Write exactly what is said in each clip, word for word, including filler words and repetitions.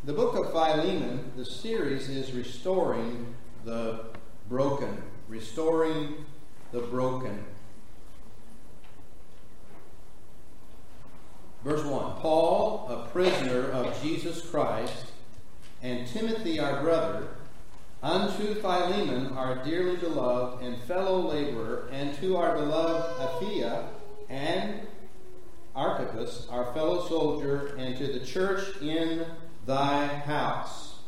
The book of Philemon, the series is Restoring the Broken. Restoring the Broken. Verse one, Paul, a prisoner of Jesus Christ, and Timothy our brother, unto Philemon our dearly beloved and fellow laborer, and to our beloved Apphia and Archippus, our fellow soldier, and to the church in thy house.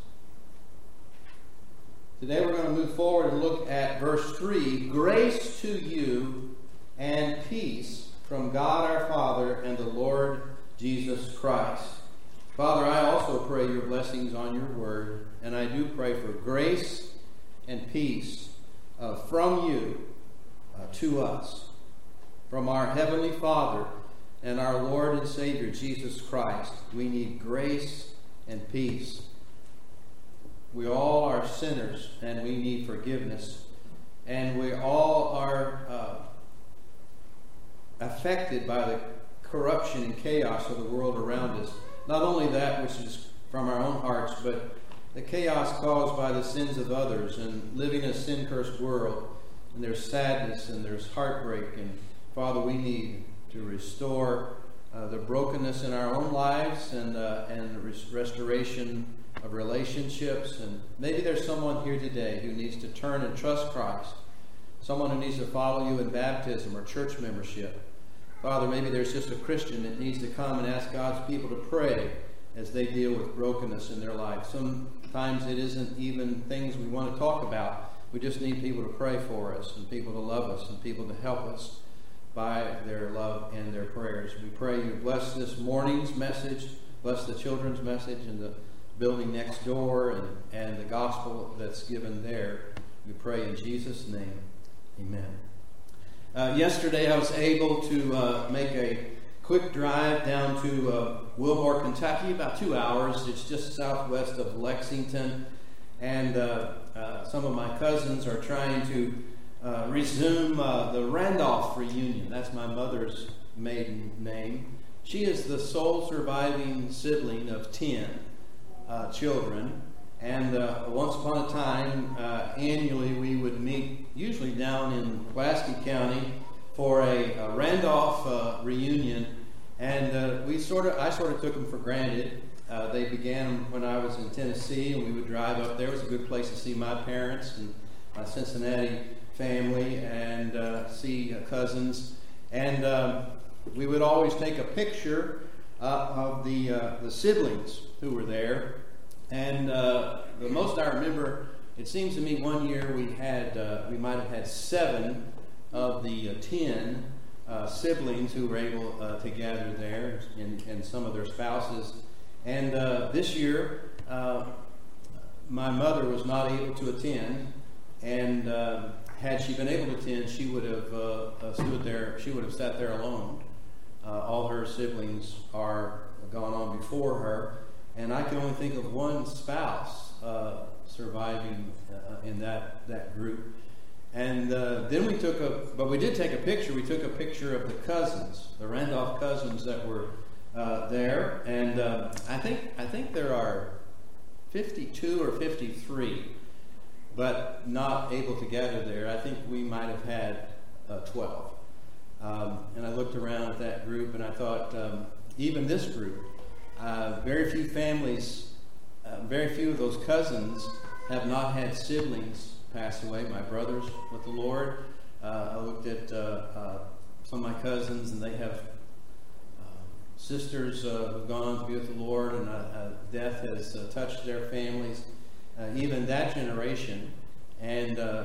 Today we're going to move forward and look at verse three. Grace to you and peace from God our Father and the Lord Jesus Christ. Father, I also pray your blessings on your word, and I do pray for grace and peace uh, from you uh, to us, from our Heavenly Father and our Lord and Savior Jesus Christ. We need grace and peace. We all are sinners, and we need forgiveness, and we all are uh, affected by the corruption and chaos of the world around us. Not only that which is from our own hearts, but the chaos caused by the sins of others, and living in a sin-cursed world. And there's sadness and there's heartbreak. And Father, we need to restore uh, the brokenness in our own lives, and uh, and res- restoration of relationships. And maybe there's someone here today who needs to turn and trust Christ. Someone who needs to follow you in baptism or church membership. Father, maybe there's just a Christian that needs to come and ask God's people to pray as they deal with brokenness in their life. Sometimes it isn't even things we want to talk about. We just need people to pray for us, and people to love us, and people to help us by their love and their prayers. We pray you bless this morning's message, bless the children's message and the building next door, and, and the gospel that's given there. We pray in Jesus' name. Amen. Uh, yesterday I was able to uh, make a quick drive down to uh, Wilmore, Kentucky, about two hours. It's just southwest of Lexington. And uh, uh, some of my cousins are trying to uh, resume uh, the Randolph reunion. That's my mother's maiden name. She is the sole surviving sibling of ten uh, children. And uh, once upon a time, uh, annually, we would meet, usually down in Pulaski County, for a, a Randolph uh, reunion. And uh, we sort of, I sort of took them for granted. Uh, they began when I was in Tennessee, and we would drive up there. It was a good place to see my parents and my Cincinnati family, and uh, see uh, cousins. And um, we would always take a picture uh, of the uh, the siblings who were there. And uh, the most I remember, it seems to me one year we had, uh, we might have had seven of the uh, ten uh, siblings who were able uh, to gather there, and, and some of their spouses. And uh, this year, uh, my mother was not able to attend, and uh, had she been able to attend, she would have uh, uh, stood there, she would have sat there alone. Uh, all her siblings are gone on before her. And I can only think of one spouse uh, surviving uh, in that, that group. And uh, then we took a, but we did take a picture. We took a picture of the cousins, the Randolph cousins that were uh, there. And uh, I think I think there are fifty-two or fifty-three, but not able to gather there. I think we might have had uh, twelve. Um, and I looked around at that group, and I thought, um, even this group, Uh, very few families, uh, very few of those cousins have not had siblings pass away. My brother's with the Lord. Uh, I looked at uh, uh, some of my cousins, and they have uh, sisters uh, who've gone on to be with the Lord, and uh, uh, death has uh, touched their families, uh, even that generation. And uh,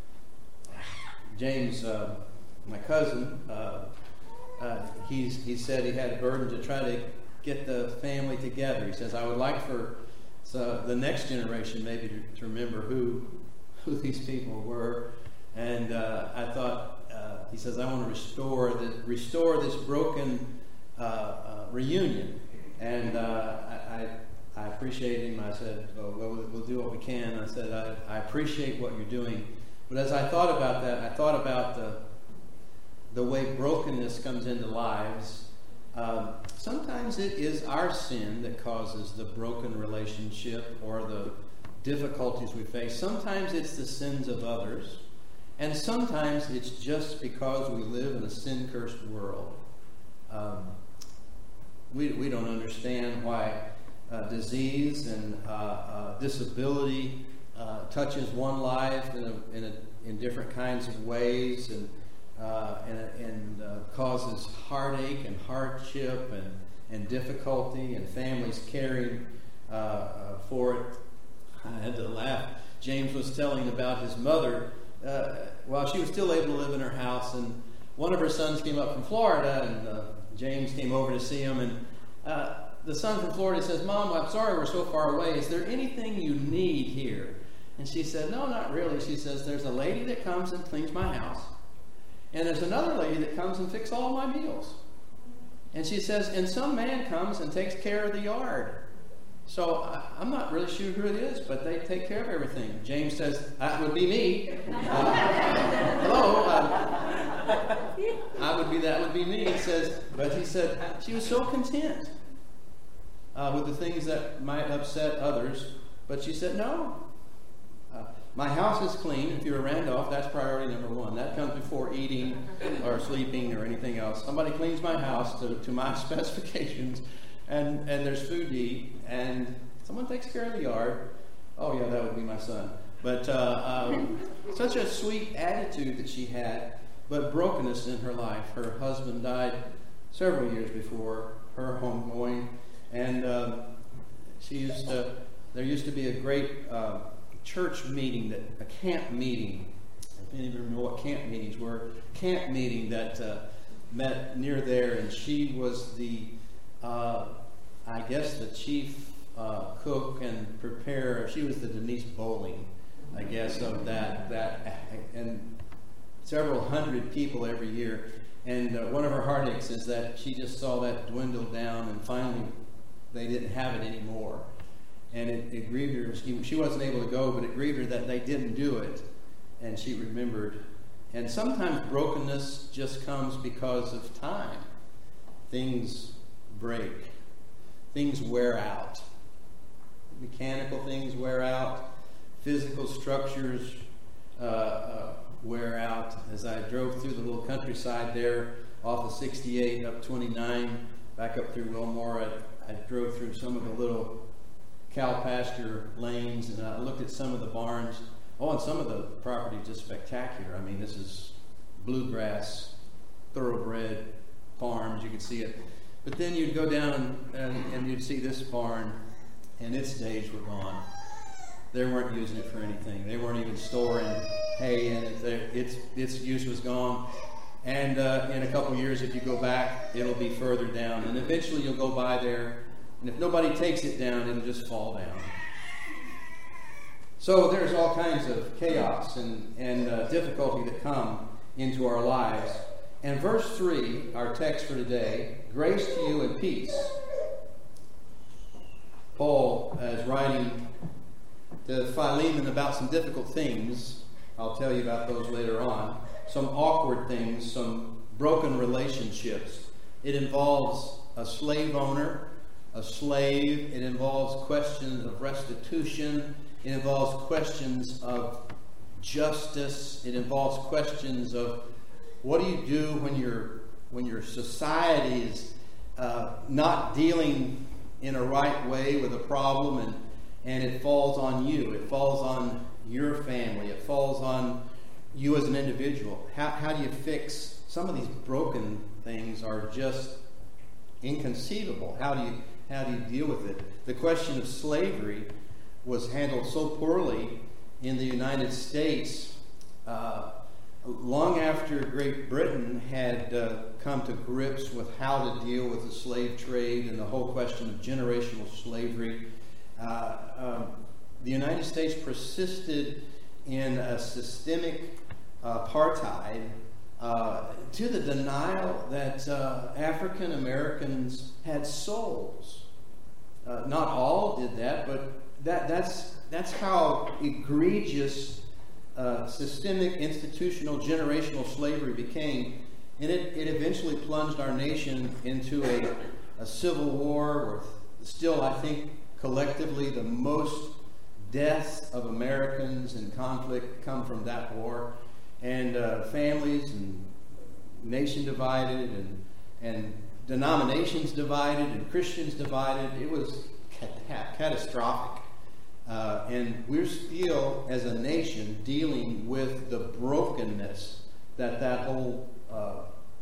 James, uh, my cousin, uh, uh, he's, he said he had a burden to try to get the family together. He says, I would like for so the next generation maybe to, to remember who who these people were. And uh, I thought, uh, he says, I want to restore the, restore this broken uh, uh, reunion. And uh, I, I, I appreciate him. I said, well, we'll, we'll do what we can. I said, I, I appreciate what you're doing. But as I thought about that, I thought about the the way brokenness comes into lives. Um, sometimes it is our sin that causes the broken relationship or the difficulties we face. Sometimes it's the sins of others. And sometimes it's just because we live in a sin-cursed world. Um, we, we don't understand why uh, disease and uh, uh, disability uh, touches one life in, a, in, a, in different kinds of ways, and Uh, and, and uh, causes heartache and hardship and, and difficulty, and families caring uh, uh, for it. I had to laugh. James was telling about his mother uh, while she was still able to live in her house, and one of her sons came up from Florida, and uh, James came over to see him, and uh, the son from Florida says, "Mom, I'm sorry we're so far away. Is there anything you need here?" And she said, "No, not really." She says, "There's a lady that comes and cleans my house. And there's another lady that comes and fixes all my meals." And she says, "And some man comes and takes care of the yard. So I, I'm not really sure who it is, but they take care of everything." James says, "That would be me." Uh, hello. Uh, I would be, that would be me. He says, but he said, she was so content uh, with the things that might upset others. But she said, "No. Uh, my house is clean. If you're a Randolph, that's priority number one. That comes before eating or sleeping or anything else. Somebody cleans my house to, to my specifications, and, and there's food to eat, and someone takes care of the yard." Oh, yeah, that would be my son. But uh, um, such a sweet attitude that she had, but brokenness in her life. Her husband died several years before her homegoing, and um, she used to, there used to be a great Uh, church meeting, that a camp meeting. If any of you know what camp meetings were, camp meeting that uh, met near there, and she was the, uh, I guess, the chief uh, cook and preparer. She was the Denise Bowling, I guess, of that that, and several hundred people every year. And uh, one of her heartaches is that she just saw that dwindle down, and finally they didn't have it anymore. And it, it grieved her. She, she wasn't able to go, but it grieved her that they didn't do it. And she remembered. And sometimes brokenness just comes because of time. Things break. Things wear out. Mechanical things wear out. Physical structures uh, uh, wear out. As I drove through the little countryside there off of sixty-eight up twenty-nine, back up through Wilmore, I, I drove through some of the little cow pasture lanes, and I looked at some of the barns. Oh, and some of the property is just spectacular. I mean, this is bluegrass, thoroughbred farms. You could see it. But then you'd go down and, and you'd see this barn, and its days were gone. They weren't using it for anything. They weren't even storing hay in it. Its, its use was gone. And uh, in a couple years, if you go back, it'll be further down. And eventually you'll go by there, and if nobody takes it down, it'll just fall down. So there's all kinds of chaos and, and uh, difficulty that come into our lives. And verse three, our text for today, "Grace to you and peace." Paul is writing to Philemon about some difficult things. I'll tell you about those later on. Some awkward things, some broken relationships. It involves a slave owner, a slave. It involves questions of restitution. It involves questions of justice. It involves questions of what do you do when your when your society is uh, not dealing in a right way with a problem, and and it falls on you. It falls on your family. It falls on you as an individual. How how do you fix some of these broken things? Are just inconceivable. How do you How do you deal with it? The question of slavery was handled so poorly in the United States uh, long after Great Britain had uh, come to grips with how to deal with the slave trade and the whole question of generational slavery. Uh, um, the United States persisted in a systemic uh, apartheid uh, to the denial that uh, African Americans had souls. Uh, not all did that, but that, that's, that's how egregious uh, systemic, institutional, generational slavery became. And it, it eventually plunged our nation into a, a civil war with still, I think, collectively the most deaths of Americans in conflict come from that war. And uh, families and nation divided and, and denominations divided and Christians divided. It was cat- catastrophic. Uh, and we're still, as a nation, dealing with the brokenness that that whole uh,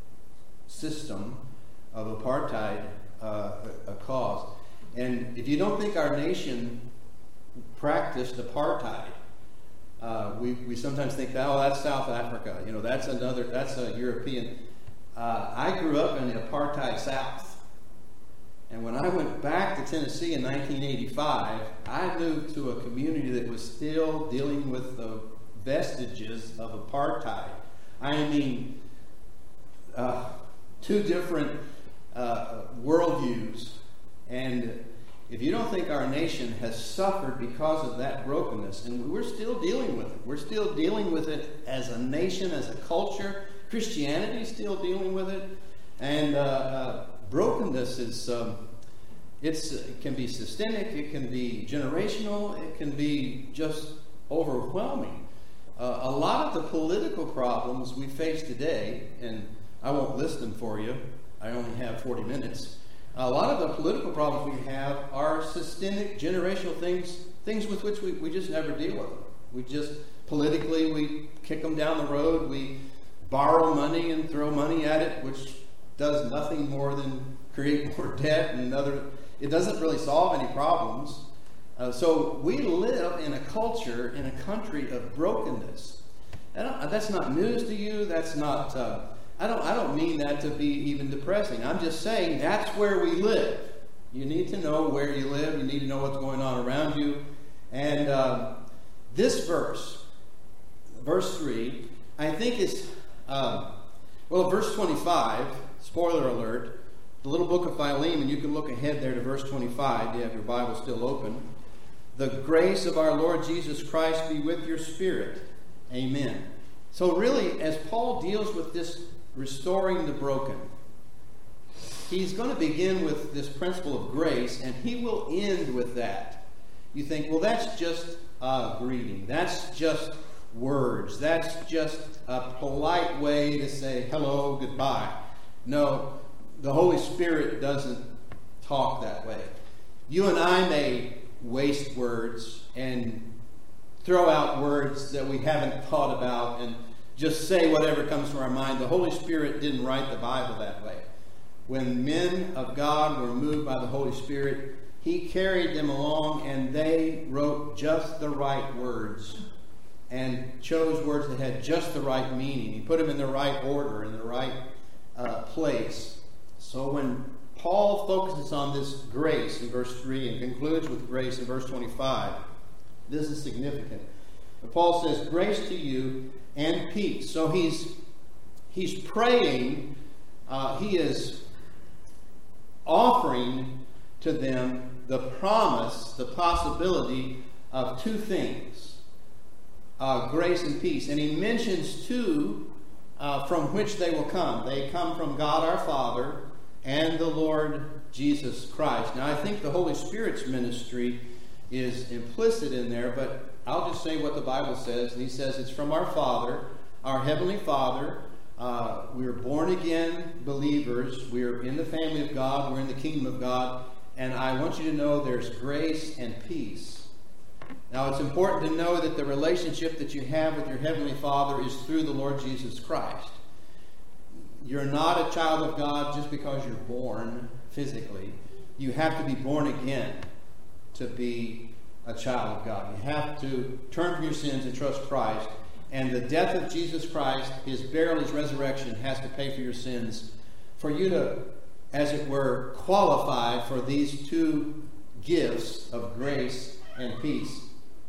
system of apartheid uh, uh, caused. And if you don't think our nation practiced apartheid, uh, we, we sometimes think, oh, that's South Africa. You know, that's another, that's a European. Uh, I grew up in the apartheid South. And when I went back to Tennessee in nineteen eighty-five, I moved to a community that was still dealing with the vestiges of apartheid. I mean, uh, two different uh, worldviews. And if you don't think our nation has suffered because of that brokenness, and we're still dealing with it. We're still dealing with it as a nation, as a culture. Christianity is still dealing with it. And uh, uh, brokenness is, um, it's, it can be systemic, it can be generational, it can be just overwhelming. Uh, a lot of the political problems we face today, and I won't list them for you, I only have forty minutes. A lot of the political problems we have are systemic, generational things, things with which we, we just never deal with them. We just, politically, we kick them down the road, we borrow money and throw money at it, which does nothing more than create more debt and other, it doesn't really solve any problems. Uh, so we live in a culture, in a country of brokenness. I don't, that's not news to you, that's not... Uh, I don't I don't mean that to be even depressing. I'm just saying that's where we live. You need to know where you live. You need to know what's going on around you. And uh, this verse, verse three, I think is, uh, well, verse twenty-five, spoiler alert, the little book of Philemon, you can look ahead there to verse twenty-five. You have your Bible still open. The grace of our Lord Jesus Christ be with your spirit. Amen. So really, as Paul deals with this restoring the broken, he's going to begin with this principle of grace, and he will end with that. You think, well, that's just a greeting. That's just words. That's just a polite way to say hello, goodbye. No, the Holy Spirit doesn't talk that way. You and I may waste words and throw out words that we haven't thought about and just say whatever comes to our mind. The Holy Spirit didn't write the Bible that way. When men of God were moved by the Holy Spirit, he carried them along and they wrote just the right words and chose words that had just the right meaning. He put them in the right order, in the right uh, place. So when Paul focuses on this grace in verse three and concludes with grace in verse twenty-five, this is significant. But Paul says, grace to you and peace. So he's he's praying, uh, he is offering to them the promise, the possibility of two things, uh, grace and peace. And he mentions two uh, from which they will come. They come from God our Father and the Lord Jesus Christ. Now I think the Holy Spirit's ministry is implicit in there, but I'll just say what the Bible says. And he says it's from our Father, our Heavenly Father. Uh, we're born again believers. We're in the family of God. We're in the kingdom of God. And I want you to know there's grace and peace. Now it's important to know that the relationship that you have with your Heavenly Father is through the Lord Jesus Christ. You're not a child of God just because you're born physically. You have to be born again to be a child of God. You have to turn from your sins and trust Christ. And the death of Jesus Christ, his burial, his resurrection, has to pay for your sins. For you to, as it were, qualify for these two gifts of grace and peace.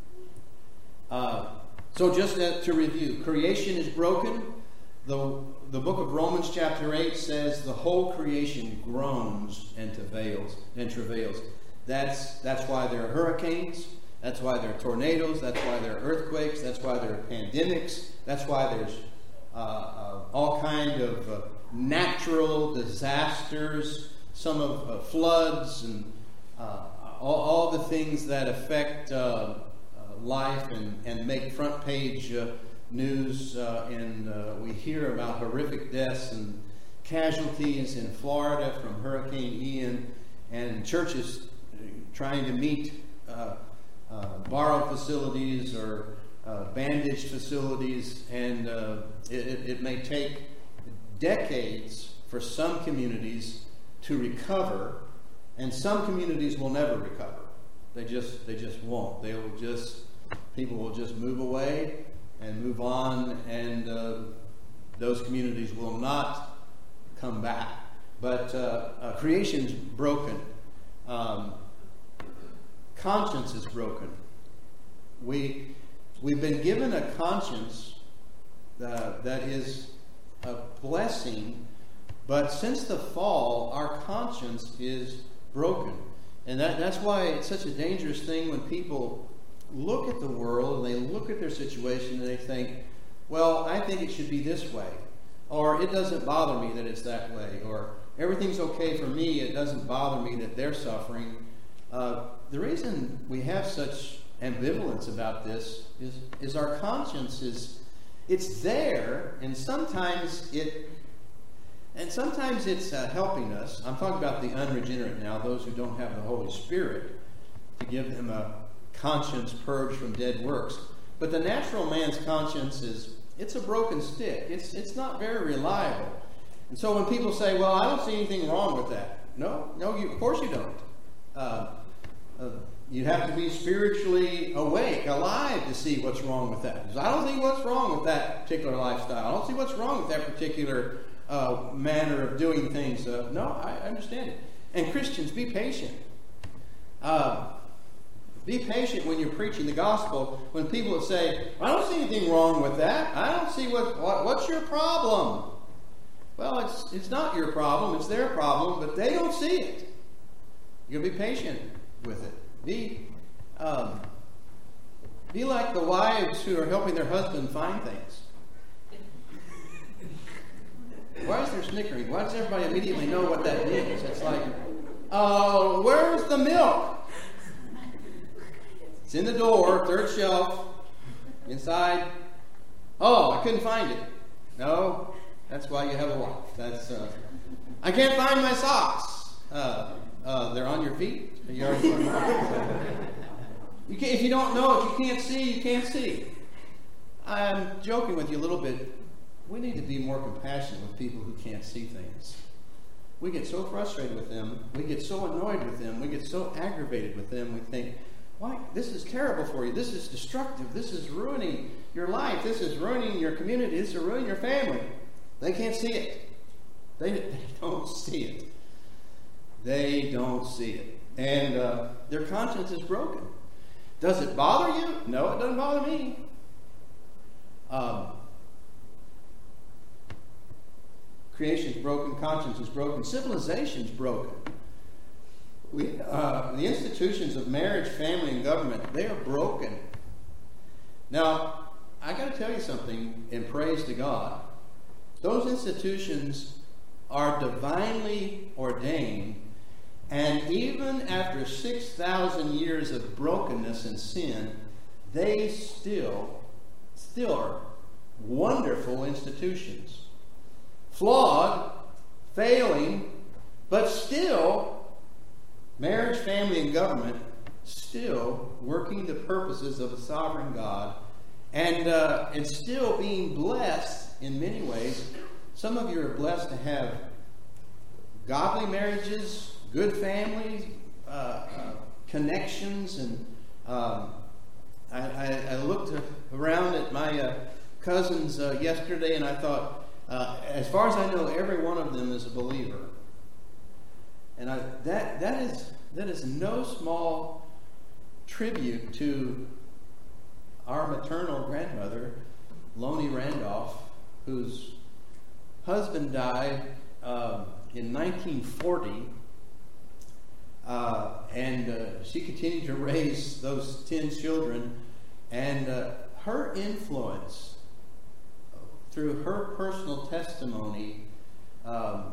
Uh, so just to review, creation is broken. The, the book of Romans chapter eight says the whole creation groans and travails. And travails. That's, that's why there are hurricanes. That's why there are tornadoes. That's why there are earthquakes. That's why there are pandemics. That's why there's uh, uh, all kind of uh, natural disasters, some of uh, floods, and uh, all, all the things that affect uh, uh, life and, and make front page uh, news. Uh, and uh, we hear about horrific deaths and casualties in Florida from Hurricane Ian, and churches trying to meet uh, uh, borrowed facilities or uh, bandaged facilities, and uh, it, it may take decades for some communities to recover, and some communities will never recover. They just they just won't. They will just people will just move away and move on, and uh, those communities will not come back. But uh, uh, creation's broken. Um, conscience is broken. We we've been given a conscience uh, that is a blessing, but since the fall, our conscience is broken. And that, that's why it's such a dangerous thing when people look at the world and they look at their situation and they think, well, I think it should be this way. Or it doesn't bother me that it's that way. Or everything's okay for me, it doesn't bother me that they're suffering. Uh, the reason we have such ambivalence about this is, is our conscience is, it's there, and sometimes it, and sometimes it's uh, helping us. I'm talking about the unregenerate now, those who don't have the Holy Spirit, to give them a conscience purged from dead works. But the natural man's conscience is, it's a broken stick. It's it's not very reliable. And so when people say, well, I don't see anything wrong with that. No, no, you, of course you don't. Uh, uh, you have to be spiritually awake, alive to see what's wrong with that. Because I don't see what's wrong with that particular lifestyle. I don't see what's wrong with that particular uh, manner of doing things. Uh, no, I understand it. And Christians, be patient. Uh, Be patient when you're preaching the gospel. When people say, I don't see anything wrong with that. I don't see what, what what's your problem. Well, it's it's not your problem. It's their problem, but they don't see it. You'll be patient with it. Be um, be like the wives who are helping their husband find things. Why is there snickering? Why does everybody immediately know what that means? It's like, oh, uh, where's the milk? It's in the door, third shelf, inside. Oh, I couldn't find it. No, that's why you have a wife. That's. Uh, I can't find my socks. Uh, uh, they're on your feet. You already put them on. You can't, if you don't know it, you can't see. You can't see. I'm joking with you a little bit. We need to be more compassionate with people who can't see things. We get so frustrated with them. We get so annoyed with them. We get so aggravated with them. We think, why? This is terrible for you. This is destructive. This is ruining your life. This is ruining your community. This is ruining your family. They can't see it. They, they don't see it. They don't see it. And uh, their conscience is broken. Does it bother you? No, it doesn't bother me. Um, creation's broken. Conscience is broken. Civilization's broken. We, uh, the institutions of marriage, family, and government, they are broken. Now, I got to tell you something, and praise to God. Those institutions are divinely ordained, and even after six thousand years of brokenness and sin, they still, still are wonderful institutions. Flawed, failing, but still marriage, family, and government still working the purposes of a sovereign God, and uh, and still being blessed in many ways. Some of you are blessed to have godly marriages, good families, uh, uh, connections, and um, I, I, I looked around at my uh, cousins uh, yesterday, and I thought, uh, as far as I know, every one of them is a believer. And I, that that is that is no small tribute to our maternal grandmother, Lonnie Randolph, whose husband died uh, in nineteen forty, uh, and uh, she continued to raise those ten children, and uh, her influence through her personal testimony Um,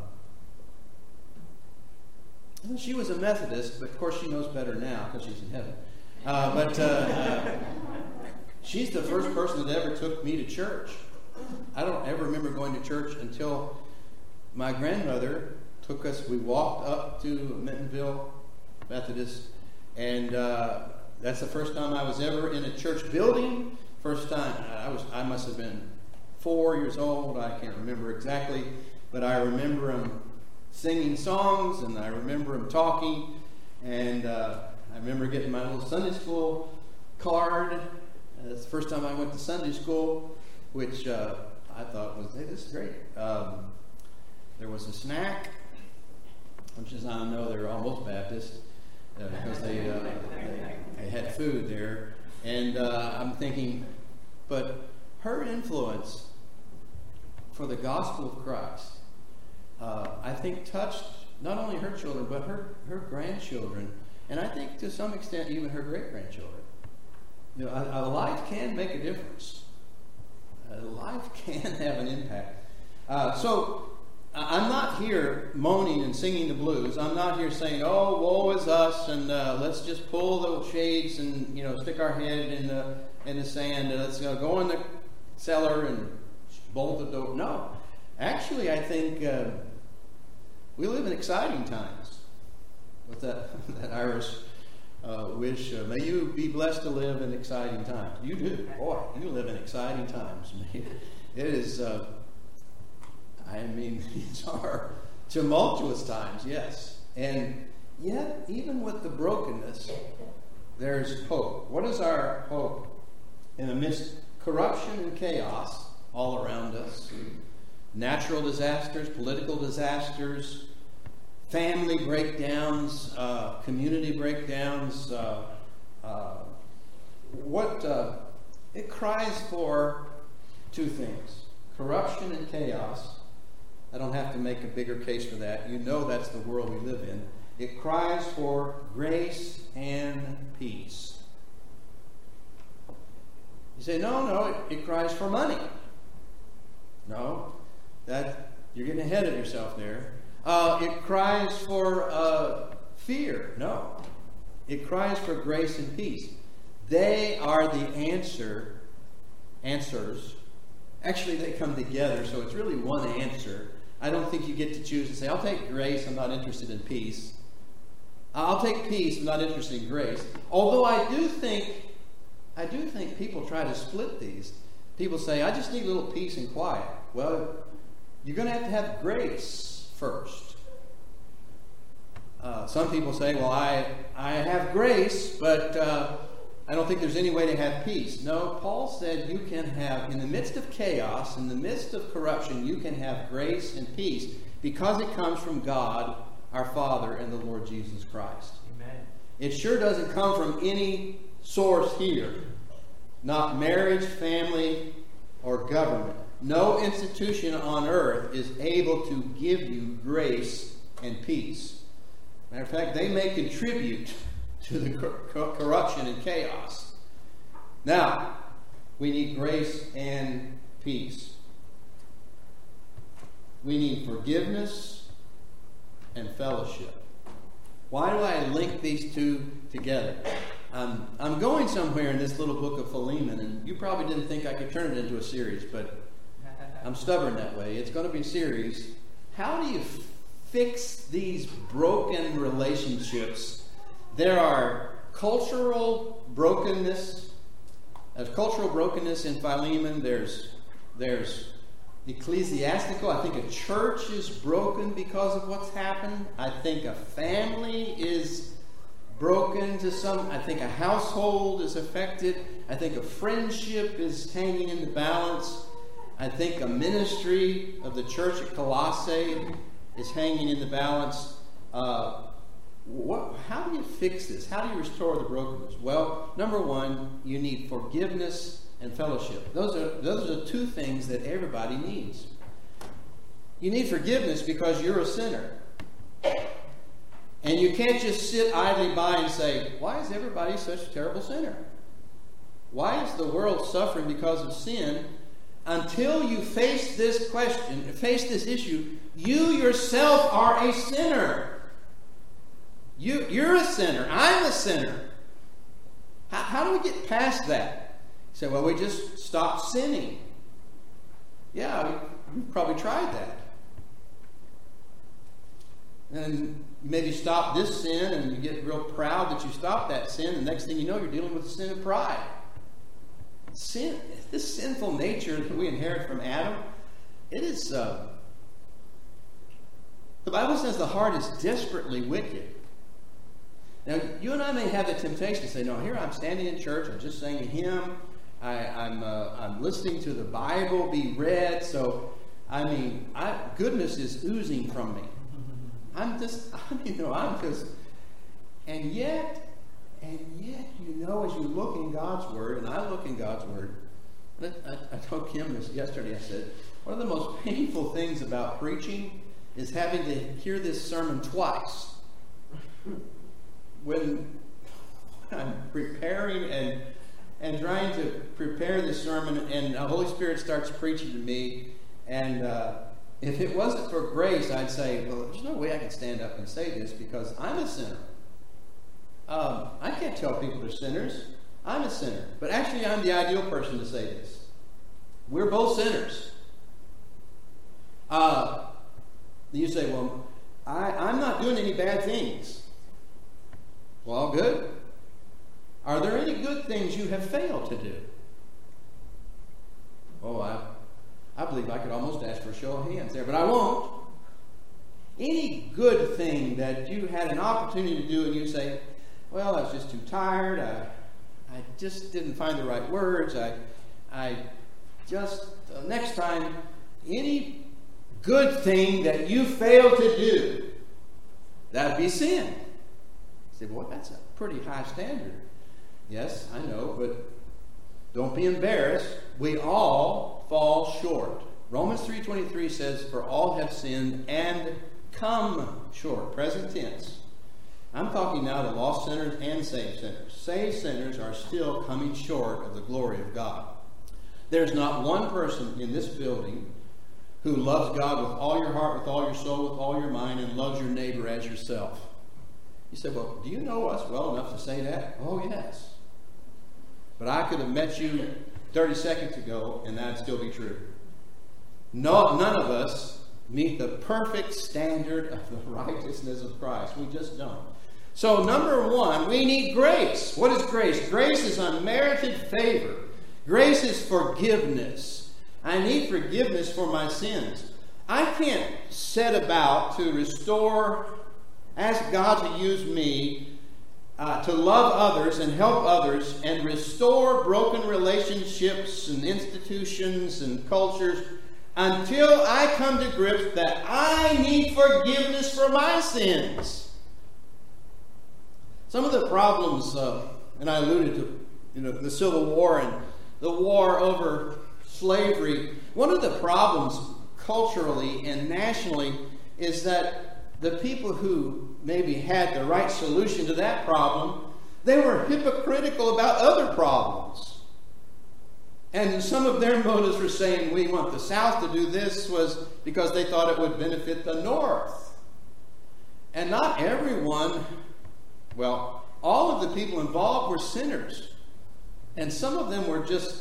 she was a Methodist, but of course she knows better now because she's in heaven. Uh, but uh, uh, she's the first person that ever took me to church. I don't ever remember going to church until my grandmother took us. We walked up to Mintonville Methodist, and uh, that's the first time I was ever in a church building. First time I was, I must have been four years old. I can't remember exactly, but I remember them singing songs, and I remember them talking, and uh, I remember getting my little Sunday school card. Uh, that's the first time I went to Sunday school, which uh, I thought was, hey, this is great. Um, there was a snack, which is, I know they're almost Baptist, uh, because they, uh, they, they had food there. And uh, I'm thinking, but her influence for the gospel of Christ, uh, I think touched not only her children, but her, her grandchildren, and I think to some extent even her great-grandchildren. You know, a, a life can make a difference. A life can have an impact. Uh, so I'm not here moaning and singing the blues. I'm not here saying, "Oh, woe is us," and uh, let's just pull the shades and, you know, stick our head in the in the sand and let's uh, go in the cellar and bolt the door. No, actually, I think uh, we live in exciting times. With that that Irish uh, wish, uh, may you be blessed to live in exciting times. You do, boy. You live in exciting times. It is. Uh, I mean, these are tumultuous times, yes. And yet, even with the brokenness, there's hope. What is our hope? In the midst of corruption and chaos all around us, natural disasters, political disasters, family breakdowns, uh, community breakdowns, uh, uh, what uh, it cries for two things: corruption and chaos. I don't have to make a bigger case for that. You know that's the world we live in. It cries for grace and peace. You say, no, no, it, it cries for money. No, that you're getting ahead of yourself there. Uh, it cries for uh, fear. No, it cries for grace and peace. They are the answer, answers. Actually, they come together, so it's really one answer. I don't think you get to choose and say, I'll take grace, I'm not interested in peace. I'll take peace, I'm not interested in grace. Although I do think, I do think people try to split these. People say, I just need a little peace and quiet. Well, you're going to have to have grace first. Uh, some people say, well, I, I have grace, but uh, I don't think there's any way to have peace. No, Paul said you can have, in the midst of chaos, in the midst of corruption, you can have grace and peace because it comes from God, our Father, and the Lord Jesus Christ. Amen. It sure doesn't come from any source here. Not marriage, family, or government. No institution on earth is able to give you grace and peace. Matter of fact, they may contribute to the cor- corruption and chaos. Now, we need grace and peace. We need forgiveness and fellowship. Why do I link these two together? Um, I'm going somewhere in this little book of Philemon, and you probably didn't think I could turn it into a series, but I'm stubborn that way. It's going to be a series. How do you f- fix these broken relationships? There are cultural brokenness. There's cultural brokenness in Philemon. There's, there's ecclesiastical. I think a church is broken because of what's happened. I think a family is broken to some. I think a household is affected. I think a friendship is hanging in the balance. I think a ministry of the church at Colossae is hanging in the balance. Uh, What, how do you fix this? How do you restore the brokenness? Well, number one, you need forgiveness and fellowship. Those are those are the two things that everybody needs. You need forgiveness because you're a sinner. And you can't just sit idly by and say, why is everybody such a terrible sinner? Why is the world suffering because of sin? Until you face this question, face this issue, You yourself are a sinner. You, you're a sinner. I'm a sinner. How, how do we get past that? You say, well, we just stop sinning. Yeah, you've probably tried that. And maybe stop this sin and you get real proud that you stopped that sin. And the next thing you know, you're dealing with the sin of pride. Sin, this sinful nature that we inherit from Adam, it is, uh, the Bible says the heart is desperately wicked. Now, you and I may have the temptation to say, no, here I'm standing in church, I'm just saying a hymn, I, I'm, uh, I'm listening to the Bible be read, so, I mean, I, goodness is oozing from me. I'm just, I mean, no, I'm just, and yet, and yet, you know, as you look in God's Word, and I look in God's Word, I, I, I told Kim this yesterday, I said, one of the most painful things about preaching is having to hear this sermon twice. When I'm preparing and and trying to prepare the sermon, and the Holy Spirit starts preaching to me, and uh, if it wasn't for grace, I'd say, well, there's no way I can stand up and say this because I'm a sinner. Um, I can't tell people they're sinners. I'm a sinner. But actually, I'm the ideal person to say this. We're both sinners. Uh, you say, well, I, I'm not doing any bad things. Well, good. Are there any good things you have failed to do? Oh, I, I believe I could almost ask for a show of hands there, but I won't. Any good thing that you had an opportunity to do and you say, well, I was just too tired, I, I just didn't find the right words, I, I just, uh, next time, any good thing that you failed to do, that would be sin. You say, well, that's a pretty high standard. Yes, I know, but don't be embarrassed. We all fall short. Romans three twenty-three says, for all have sinned and come short. Present tense. I'm talking now to lost sinners and saved sinners. Saved sinners are still coming short of the glory of God. There's not one person in this building who loves God with all your heart, with all your soul, with all your mind, and loves your neighbor as yourself. You say, well, do you know us well enough to say that? Oh, yes. But I could have met you thirty seconds ago, and that'd still be true. No, none of us meet the perfect standard of the righteousness of Christ. We just don't. So, number one, we need grace. What is grace? Grace is unmerited favor. Grace is forgiveness. I need forgiveness for my sins. I can't set about to restore, ask God to use me uh, to love others and help others and restore broken relationships and institutions and cultures until I come to grips that I need forgiveness for my sins. Some of the problems, uh, and I alluded to, you know, the Civil War and the war over slavery. One of the problems culturally and nationally is that the people who maybe had the right solution to that problem, they were hypocritical about other problems. And some of their motives for saying we want the South to do this was because they thought it would benefit the North. And not everyone, well, all of the people involved were sinners. And some of them were just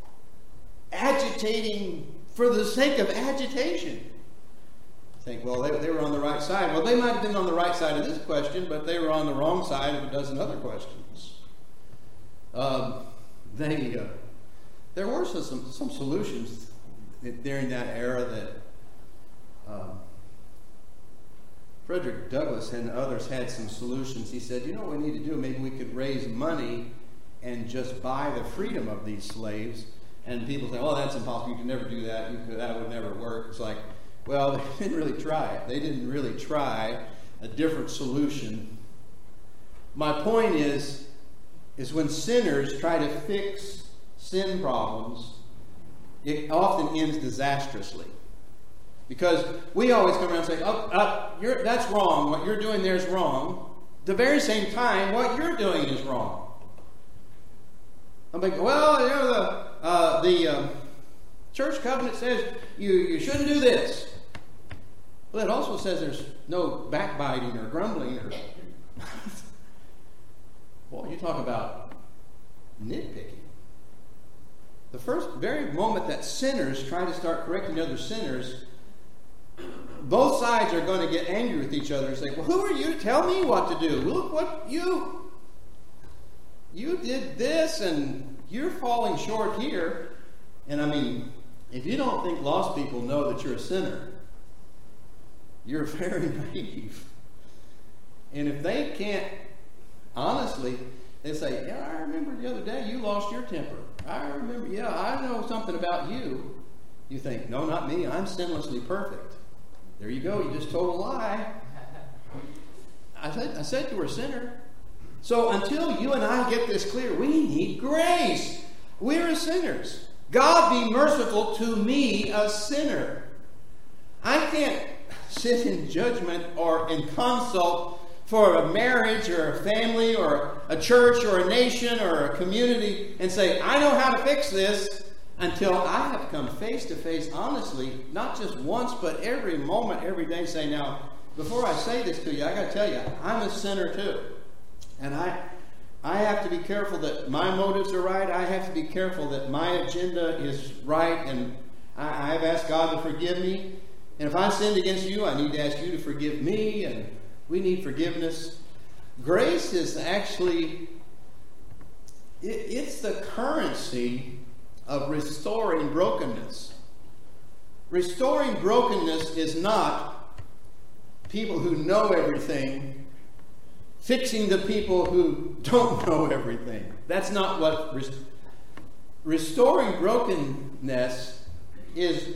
agitating for the sake of agitation. Think, well, they, they were on the right side. Well, they might have been on the right side of this question, but they were on the wrong side of a dozen other questions. Um, they, uh, there were some, some solutions during that era that um, Frederick Douglass and others had some solutions. He said, you know what we need to do? Maybe we could raise money and just buy the freedom of these slaves. And people say, oh, that's impossible. You can never do that. You could, that would never work. It's like, well, they didn't really try it. They didn't really try a different solution. My point is, is when sinners try to fix sin problems, it often ends disastrously. Because we always come around and say, oh, uh, you're, that's wrong. What you're doing there is wrong. At the very same time, what you're doing is wrong. I'm like, well, you know, the uh, the um, church covenant says you, you shouldn't do this. Well, it also says there's no backbiting or grumbling or... Well, you talk about nitpicking. The first very moment that sinners try to start correcting other sinners, both sides are going to get angry with each other and say, well, who are you to tell me what to do? Look what you, you did this and you're falling short here. And I mean, if you don't think lost people know that you're a sinner, you're very naive. And if they can't, honestly, they say, yeah, I remember the other day you lost your temper. I remember, yeah, I know something about you. You think, no, not me. I'm sinlessly perfect. There you go. You just told a lie. I said, I said you were a sinner. So until you and I get this clear, we need grace. We're sinners. God be merciful to me, a sinner. I can't sit in judgment or in consult for a marriage or a family or a church or a nation or a community and say, I know how to fix this, until I have come face to face honestly, not just once, but every moment, every day, say, now, before I say this to you, I got to tell you, I'm a sinner too. And I I have to be careful that my motives are right. I have to be careful that my agenda is right. And I, I have asked God to forgive me. And if I sinned against you, I need to ask you to forgive me. And we need forgiveness. Grace is actually, it, it's the currency of restoring brokenness. Restoring brokenness is not people who know everything fixing the people who don't know everything. That's not what rest- restoring brokenness is.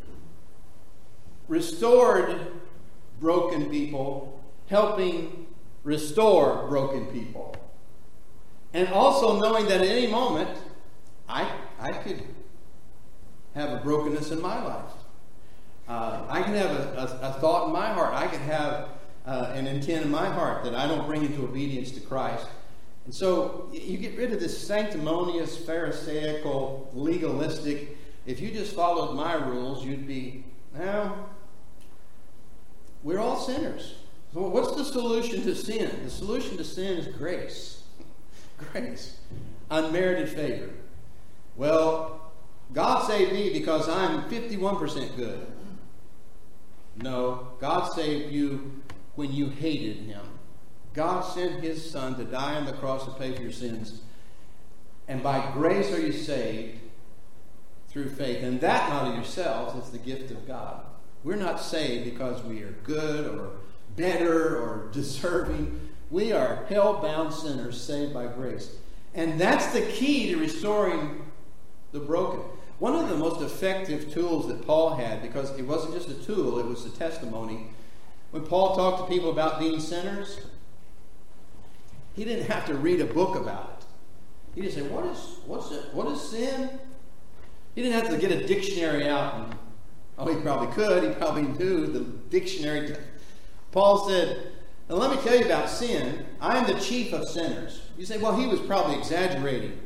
Restored broken people helping restore broken people. And also knowing that at any moment I I could have a brokenness in my life. Uh, I can have a, a, a thought in my heart. I can have uh, an intent in my heart that I don't bring into obedience to Christ. And so you get rid of this sanctimonious, pharisaical, legalistic, if you just followed my rules, you'd be, well, we're all sinners. So what's the solution to sin? The solution to sin is grace. Grace. Unmerited favor. Well, God saved me because I'm fifty-one percent good. No, God saved you when you hated him. God sent his son to die on the cross to pay for your sins. And by grace are you saved through faith. And that not of yourselves, it's the gift of God. We're not saved because we are good or better or deserving. We are hell-bound sinners saved by grace. And that's the key to restoring the broken. One of the most effective tools that Paul had, because it wasn't just a tool, it was a testimony. When Paul talked to people about being sinners, he didn't have to read a book about it. He just said, what is what's it? What is sin? He didn't have to get a dictionary out. And, oh, he probably could. He probably knew the dictionary. Paul said, now let me tell you about sin. I am the chief of sinners. You say, well, he was probably exaggerating.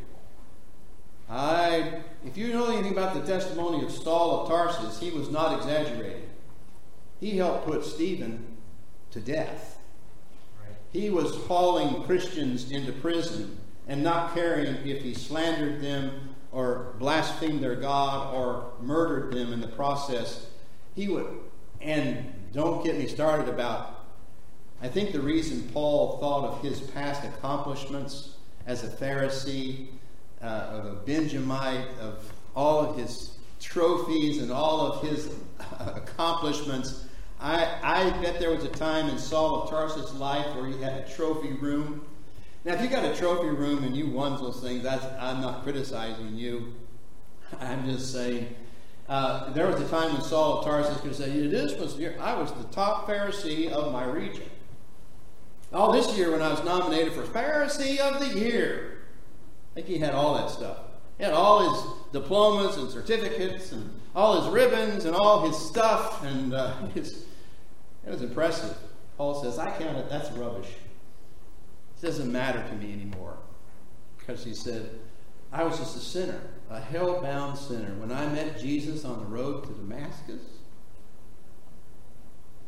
I, if you know anything about the testimony of Saul of Tarsus, he was not exaggerating. He helped put Stephen to death. Right. He was hauling Christians into prison and not caring if he slandered them or blasphemed their God or murdered them in the process. He would, and don't get me started about, I think the reason Paul thought of his past accomplishments as a Pharisee, uh, of a Benjamite, of all of his trophies and all of his accomplishments, I, I bet there was a time in Saul of Tarsus' life where he had a trophy room. Now, if you got a trophy room and you won those things, that's, I'm not criticizing you. I'm just saying, uh, there was a time when Saul of Tarsus could say, this was, I was the top Pharisee of my region. All this year when I was nominated for Pharisee of the Year, I think he had all that stuff. He had all his diplomas and certificates and all his ribbons and all his stuff, and uh, his, it was impressive. Paul says, I count it, that's rubbish. It doesn't matter to me anymore. Because he said, I was just a sinner, a hell-bound sinner. When I met Jesus on the road to Damascus,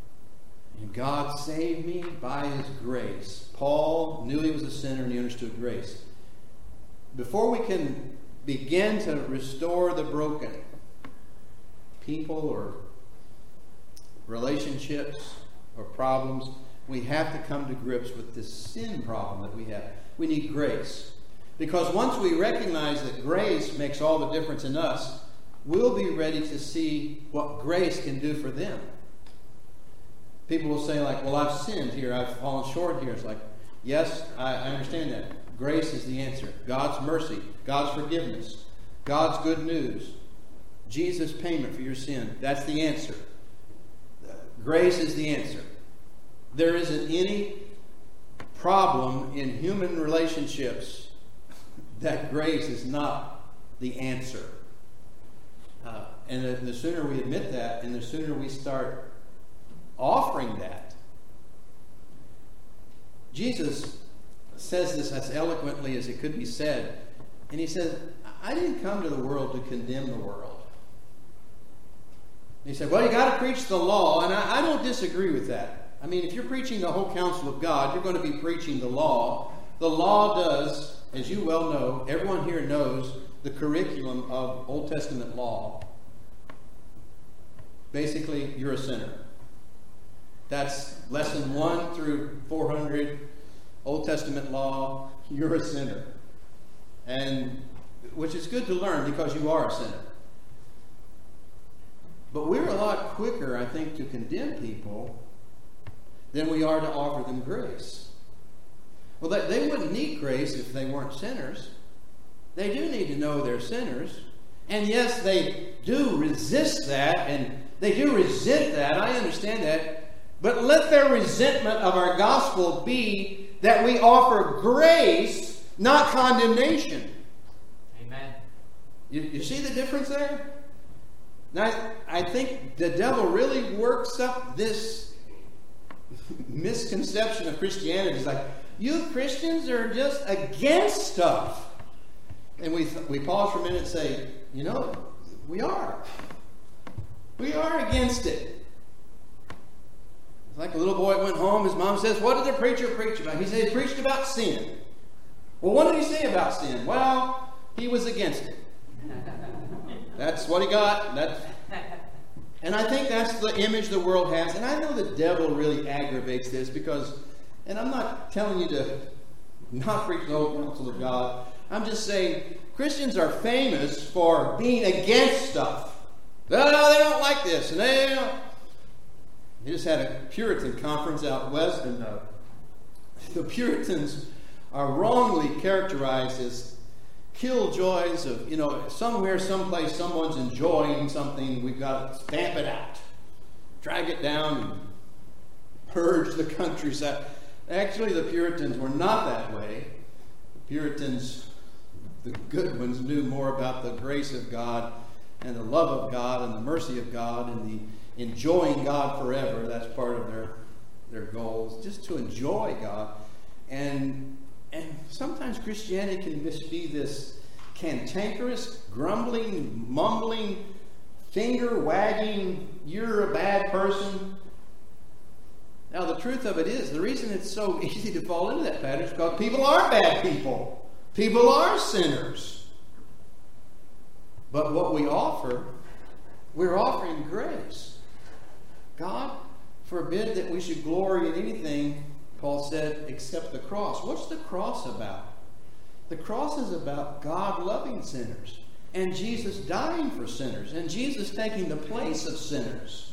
And God saved me by His grace. Paul knew he was a sinner and he understood grace. Before we can begin to restore the broken people or relationships or problems, we have to come to grips with this sin problem that we have. We need grace. Because once we recognize that grace makes all the difference in us, we'll be ready to see what grace can do for them. People will say, like, well, I've sinned here. I've fallen short here. It's like, yes, I, I understand that. Grace is the answer. God's mercy, God's forgiveness, God's good news, Jesus' payment for your sin. That's the answer. Grace is the answer. There isn't any problem in human relationships that grace is not the answer. Uh, and the, the sooner we admit that, and the sooner we start offering that. Jesus says this as eloquently as it could be said. And he says, I didn't come to the world to condemn the world. And he said, well, you got to preach the law. And I, I don't disagree with that. I mean, if you're preaching the whole counsel of God, you're going to be preaching the law. The law does, as you well know, everyone here knows the curriculum of Old Testament law. Basically, you're a sinner. That's lesson one through four hundred, Old Testament law, you're a sinner. And which is good to learn because you are a sinner. But we're a lot quicker, I think, to condemn people than we are to offer them grace. Well, they, they wouldn't need grace if they weren't sinners. They do need to know they're sinners. And yes, they do resist that, and they do resent that. I understand that. But let their resentment of our gospel be that we offer grace, not condemnation. Amen. You, you see the difference there? Now, I think the devil really works up this misconception of Christianity. It's like, you Christians are just against stuff. And we we pause for a minute and say, you know, we are. We are against it. It's like a little boy went home. His mom says, what did the preacher preach about? He said he preached about sin. Well, what did he say about sin? Well, he was against it. That's what he got. That's, and I think that's the image the world has. And I know the devil really aggravates this because, and I'm not telling you to not preach the whole counsel of God. I'm just saying Christians are famous for being against stuff. No, no, they don't like this. And they, they don't. They just had a Puritan conference out west, and uh, the Puritans are wrongly characterized as killjoys of, you know, somewhere, someplace, someone's enjoying something, we've got to stamp it out, drag it down, and purge the countryside. Actually, the Puritans were not that way. The Puritans, the good ones, knew more about the grace of God and the love of God and the mercy of God and the enjoying God forever. That's part of their their goals, just to enjoy God. And and sometimes Christianity can just be this cantankerous, grumbling, mumbling, finger wagging, you're a bad person. Now the truth of it is, the reason it's so easy to fall into that pattern is because people are bad people. People are sinners. But what we offer, we're offering grace. God forbid that we should glory in anything, Paul said, except the cross. What's the cross about? The cross is about God loving sinners and Jesus dying for sinners and Jesus taking the place of sinners.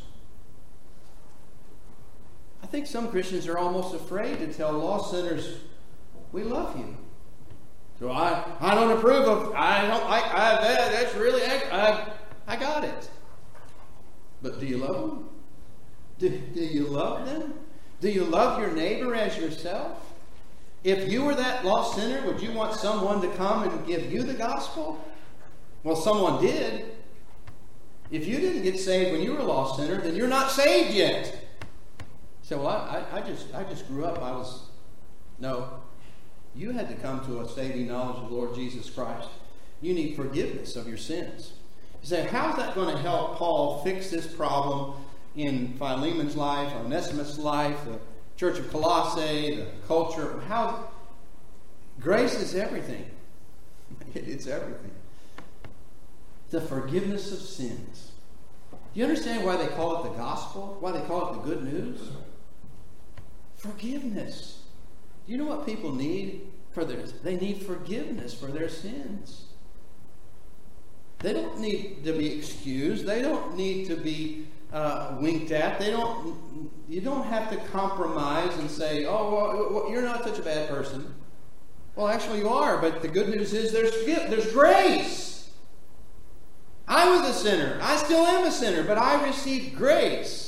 I think some Christians are almost afraid to tell lost sinners, we love you. So I, I don't approve of, I don't like, I, that, that's really, I, I got it. But do you love them? Do, do you love them? Do you love your neighbor as yourself? If you were that lost sinner, would you want someone to come and give you the gospel? Well, someone did. If you didn't get saved when you were a lost sinner, then you're not saved yet. So, well, I, I, I just I just grew up. I was no. You had to come to a saving knowledge of the Lord Jesus Christ. You need forgiveness of your sins. You say, how's that going to help Paul fix this problem? in Philemon's life, Onesimus' life, the Church of Colossae, the culture. How grace is everything. It's everything. The forgiveness of sins. Do you understand why they call it the gospel? Why they call it the good news? Forgiveness. Do you know what people need for their? They need forgiveness for their sins. They don't need to be excused. They don't need to be uh, winked at. They don't. You don't have to compromise and say, "Oh, well, you're not such a bad person." Well, actually, you are. But the good news is there's there's grace. I was a sinner. I still am a sinner, but I received grace.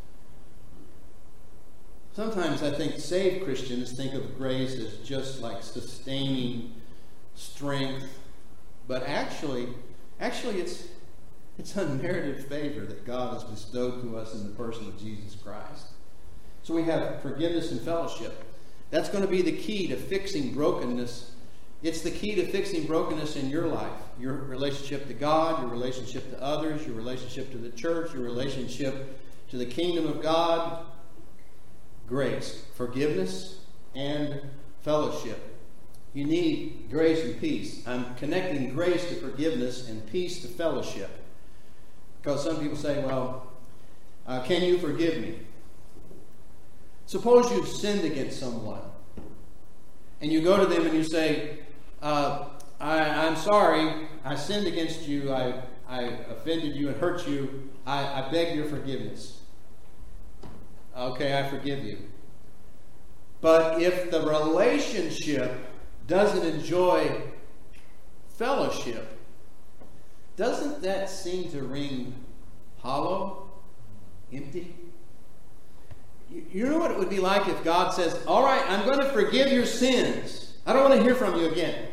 Sometimes I think saved Christians think of grace as just like sustaining strength, but actually, actually it's it's unmerited favor that God has bestowed to us in the person of Jesus Christ. So we have forgiveness and fellowship. That's going to be the key to fixing brokenness. It's the key to fixing brokenness in your life. Your relationship to God, your relationship to others, your relationship to the church, your relationship to the kingdom of God. Grace, forgiveness, and fellowship. You need grace and peace. I'm connecting grace to forgiveness and peace to fellowship. Because some people say, well, uh, can you forgive me? Suppose you've sinned against someone. And you go to them and you say, uh, I, I'm sorry, I sinned against you, I, I offended you and hurt you, I, I beg your forgiveness. Okay, I forgive you. But if the relationship doesn't enjoy fellowship, doesn't that seem to ring hollow, empty? You know what it would be like if God says, all right, I'm going to forgive your sins. I don't want to hear from you again.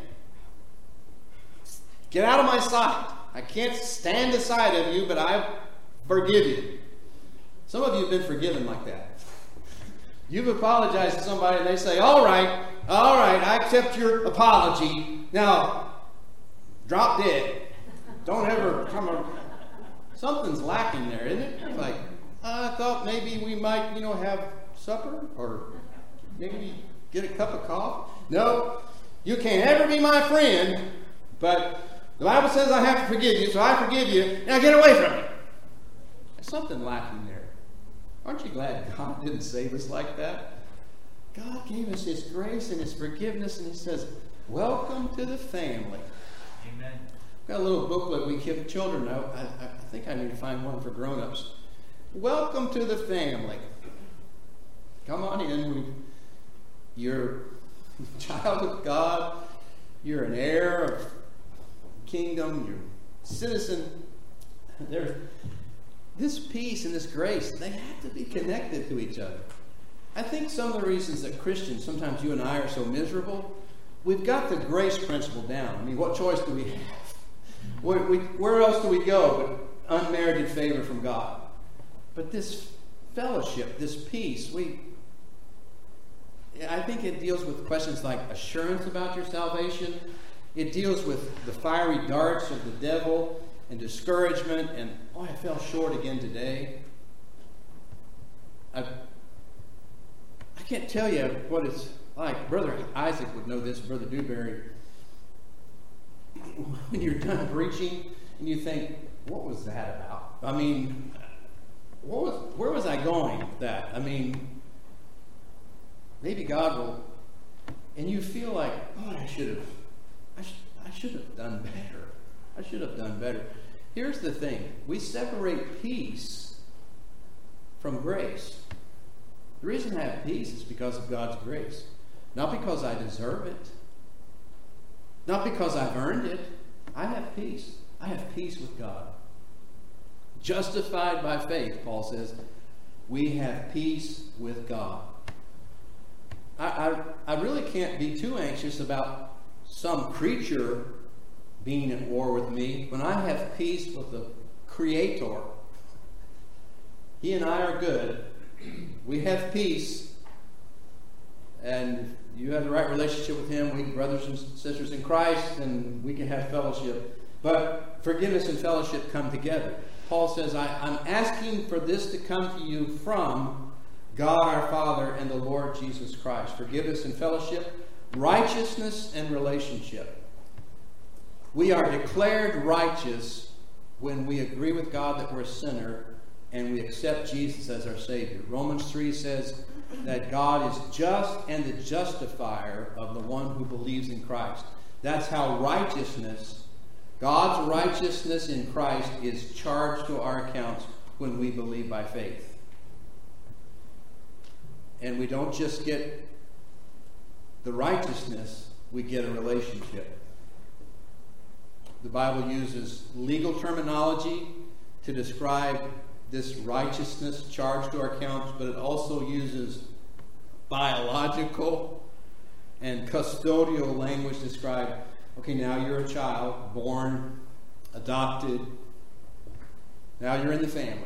Get out of my sight. I can't stand the sight of you, but I forgive you. Some of you have been forgiven like that. You've apologized to somebody and they say, all right, all right, I accept your apology. Now, drop dead. Don't ever come around. Something's lacking there, isn't it? It's like, I thought maybe we might, you know, have supper or maybe get a cup of coffee. No, you can't ever be my friend, but the Bible says I have to forgive you, so I forgive you. Now get away from me. There's something lacking there. Aren't you glad God didn't save us like that? God gave us His grace and His forgiveness, and He says, welcome to the family. Amen. We've got a little booklet we give children. I, I, I think I need to find one for grown-ups. Welcome to the family. Come on in. We, you're a child of God. You're an heir of kingdom. You're a citizen. There's this peace and this grace, they have to be connected to each other. I think some of the reasons that Christians, sometimes you and I are so miserable, we've got the grace principle down. I mean, what choice do we have? Where, we, where else do we go but unmerited favor from God? But this fellowship, this peace, we, I think it deals with questions like assurance about your salvation. It deals with the fiery darts of the devil and discouragement, and oh, I fell short again today. I, I can't tell you what it's like. Brother Isaac would know this, Brother Dewberry. When you're done preaching and you think, what was that about? I mean, what was, where was I going with that? I mean, maybe God will, and you feel like, oh, I should have, I, sh- I should have done better. I should have done better. Here's the thing. We separate peace from grace. The reason I have peace is because of God's grace. Not because I deserve it. Not because I've earned it. I have peace. I have peace with God. Justified by faith, Paul says, we have peace with God. I, I, I really can't be too anxious about some creature being at war with me when I have peace with the Creator. He and I are good. We have peace. And you have the right relationship with Him. We brothers and sisters in Christ, and we can have fellowship. But forgiveness and fellowship come together. Paul says, I, I'm asking for this to come to you from God our Father and the Lord Jesus Christ. Forgiveness and fellowship, righteousness and relationship. We are declared righteous when we agree with God that we're a sinner and we accept Jesus as our Savior. Romans three says that God is just and the justifier of the one who believes in Christ. That's how righteousness, God's righteousness in Christ, is charged to our accounts when we believe by faith. And we don't just get the righteousness, we get a relationship. The Bible uses legal terminology to describe this righteousness charged to our accounts, but it also uses biological and custodial language to describe, okay, now you're a child, born, adopted. Now you're in the family.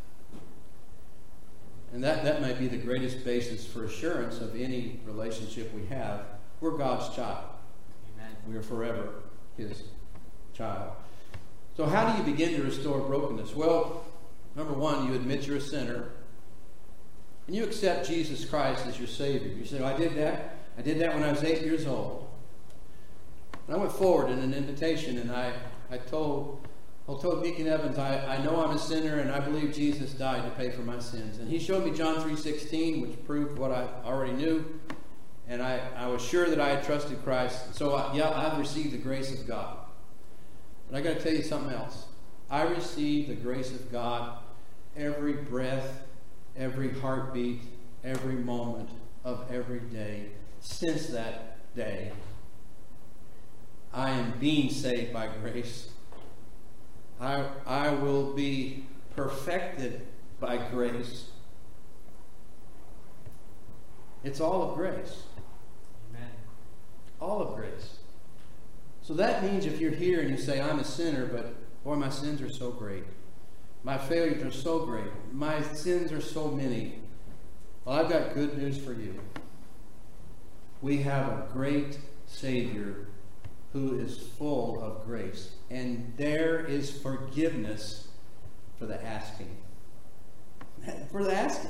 And that, that might be the greatest basis for assurance of any relationship we have. We're God's child. Amen. We are forever His child. So how do you begin to restore brokenness? Well, number one, you admit you're a sinner. And you accept Jesus Christ as your Savior. You say, well, I did that. I did that when I was eight years old. And I went forward in an invitation and I, I told I told Deacon Evans, I, I know I'm a sinner and I believe Jesus died to pay for my sins. And he showed me John three sixteen, which proved what I already knew. And I, I was sure that I had trusted Christ. So, I, yeah, I've received the grace of God. But I got to tell you something else. I received the grace of God every breath, every heartbeat, every moment of every day. Since that day, I am being saved by grace. I, I will be perfected by grace. It's all of grace. Amen. All of grace. So that means if you're here and you say, I'm a sinner, but boy, my sins are so great. My failures are so great. My sins are so many. Well, I've got good news for you. We have a great Savior who is full of grace. And there is forgiveness for the asking. For the asking.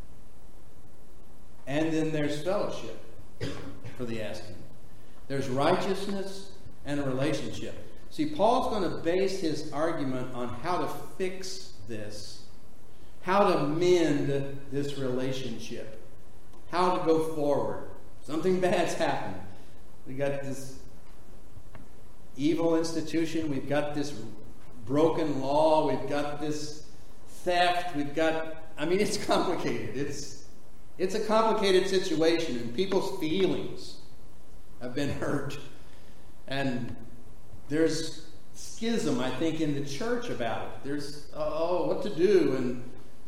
And then there's fellowship for the asking. There's righteousness and a relationship. See, Paul's going to base his argument on how to fix this, how to mend this relationship, how to go forward. Something bad's happened. We got this evil institution. We've got this broken law. We've got this theft. We've got, I mean, it's complicated. It's, it's a complicated situation, and people's feelings have been hurt. And there's schism, I think, in the church about it. There's, oh, what to do. And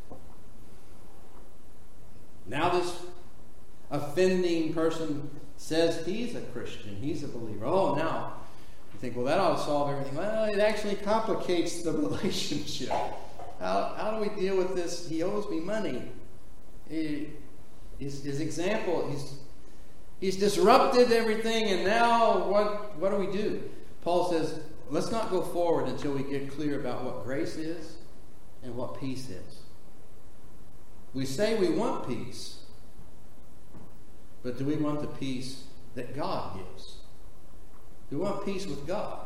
now this offending person says he's a Christian, he's a believer. Oh, now you think, well, that ought to solve everything. Well, it actually complicates the relationship. How, how do we deal with this? He owes me money. He, his, his example, he's, he's disrupted everything, and now what, what do we do? Paul says, let's not go forward until we get clear about what grace is and what peace is. We say we want peace, but do we want the peace that God gives? Do we want peace with God?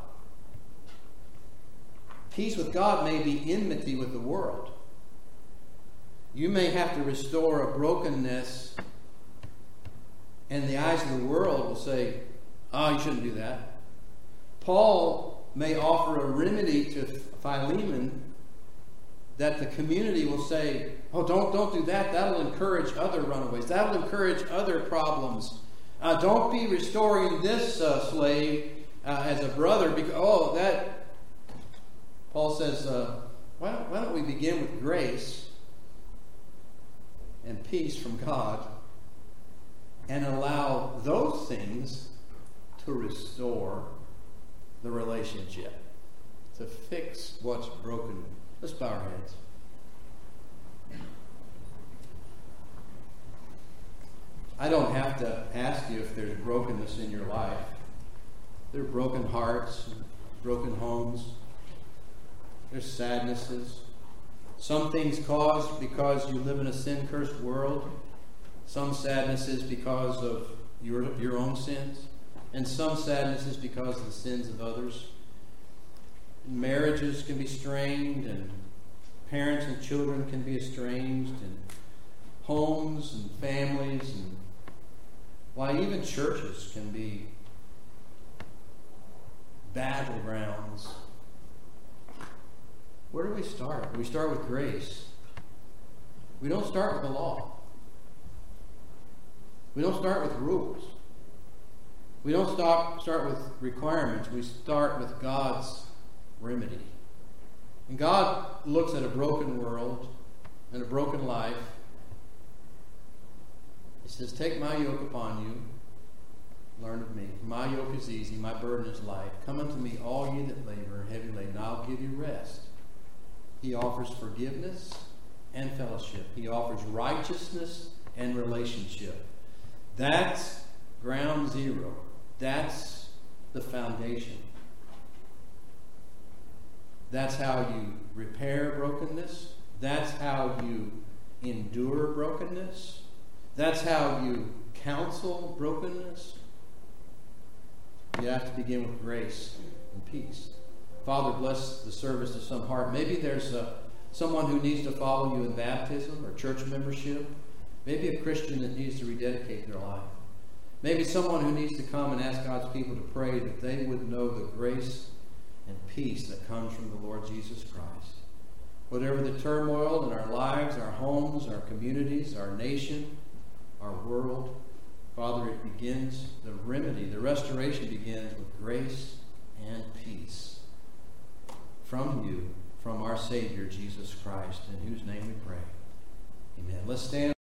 Peace with God may be enmity with the world. You may have to restore a brokenness, and the eyes of the world will say, oh, you shouldn't do that. Paul may offer a remedy to Philemon that the community will say, oh, don't, don't do that. That'll encourage other runaways. That'll encourage other problems. Uh, don't be restoring this uh, slave uh, as a brother because, oh, that... Paul says, uh, why, don't, why don't we begin with grace and peace from God and allow those things to restore the relationship, to fix what's broken. Let's bow our heads. I don't have to ask you if there's brokenness in your life. There are broken hearts, broken homes. There's sadnesses. Some things caused because you live in a sin-cursed world. Some sadnesses because of your, your own sins. And some sadnesses because of the sins of others. Marriages can be strained, and parents and children can be estranged, and homes and families, and why even churches can be battlegrounds. Where do we start? We start with grace. We don't start with the law. We don't start with rules. We don't stop, start with requirements. We start with God's remedy. And God looks at a broken world and a broken life. He says, take my yoke upon you. Learn of me. My yoke is easy. My burden is light. Come unto me, all ye that labor and heavy laden, and I'll give you rest. He offers forgiveness and fellowship. He offers righteousness and relationship. That's ground zero. That's the foundation. That's how you repair brokenness. That's how you endure brokenness. That's how you counsel brokenness. You have to begin with grace and peace. Father, bless the service of some heart. Maybe there's a, someone who needs to follow you in baptism or church membership. Maybe a Christian that needs to rededicate their life. Maybe someone who needs to come and ask God's people to pray that they would know the grace and peace that comes from the Lord Jesus Christ. Whatever the turmoil in our lives, our homes, our communities, our nation, our world, Father, it begins, the remedy, the restoration begins with grace and peace from you, from our Savior, Jesus Christ, in whose name we pray. Amen. Let's stand.